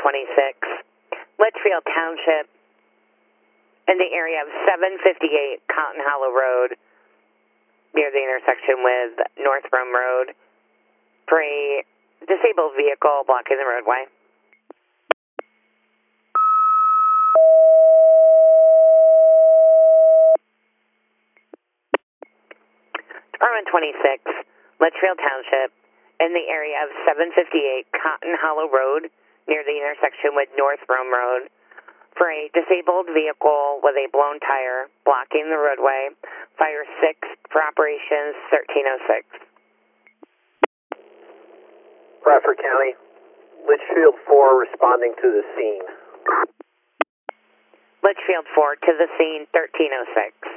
26, Litchfield Township, in the area of 758 Cotton Hollow Road, near the intersection with North Rome Road, for a disabled vehicle blocking the roadway. Department 26, Litchfield Township, in the area of 758 Cotton Hollow Road, near the intersection with North Rome Road, for a disabled vehicle with a blown tire blocking the roadway. Fire 6 for operations 1306. Bradford County, Litchfield 4 responding to the scene. Litchfield 4 to the scene 1306.